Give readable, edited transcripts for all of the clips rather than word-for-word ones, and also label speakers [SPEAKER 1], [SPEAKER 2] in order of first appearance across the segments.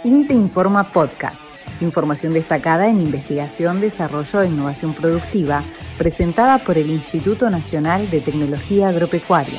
[SPEAKER 1] INTA Informa Podcast. Información destacada en investigación, desarrollo e innovación productiva, presentada por el Instituto Nacional de Tecnología Agropecuaria.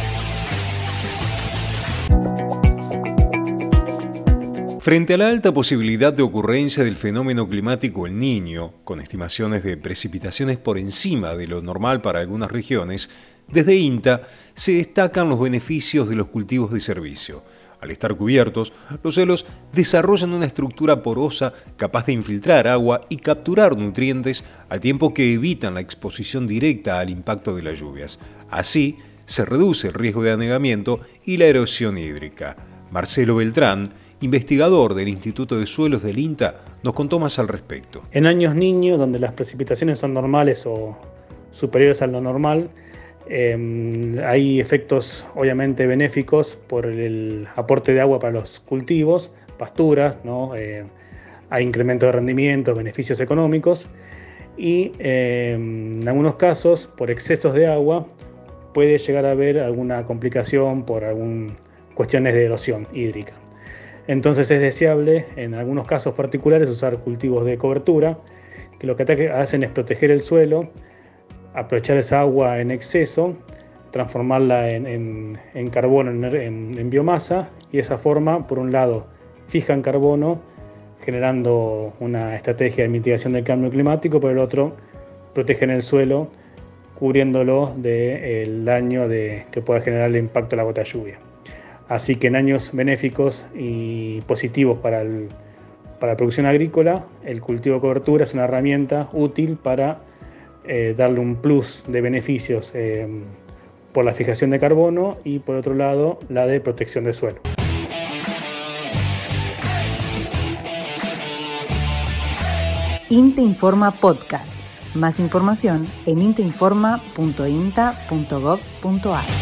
[SPEAKER 2] Frente a la alta posibilidad de ocurrencia del fenómeno climático El Niño, con estimaciones de precipitaciones por encima de lo normal para algunas regiones, desde INTA se destacan los beneficios de los cultivos de servicio. Al estar cubiertos, los suelos desarrollan una estructura porosa capaz de infiltrar agua y capturar nutrientes al tiempo que evitan la exposición directa al impacto de las lluvias. Así, se reduce el riesgo de anegamiento y la erosión hídrica. Marcelo Beltrán, investigador del Instituto de Suelos del INTA, nos contó más al respecto.
[SPEAKER 3] En años Niño, donde las precipitaciones son normales o superiores a lo normal, hay efectos obviamente benéficos por el aporte de agua para los cultivos, pasturas, ¿no? Hay incremento de rendimiento, beneficios económicos y en algunos casos por excesos de agua puede llegar a haber alguna complicación por cuestiones de erosión hídrica. Entonces es deseable en algunos casos particulares usar cultivos de cobertura que lo que hacen es proteger el suelo, aprovechar esa agua en exceso, transformarla en carbono, en biomasa, y de esa forma, por un lado, fijan carbono, generando una estrategia de mitigación del cambio climático, por el otro, protegen el suelo, cubriéndolo del daño que pueda generar el impacto de la gota de lluvia. Así que en años benéficos y positivos para la producción agrícola, el cultivo de cobertura es una herramienta útil para darle un plus de beneficios por la fijación de carbono y por otro lado la de protección del suelo.
[SPEAKER 1] INTA Informa Podcast. Más información en intainforma.inta.gov.ar.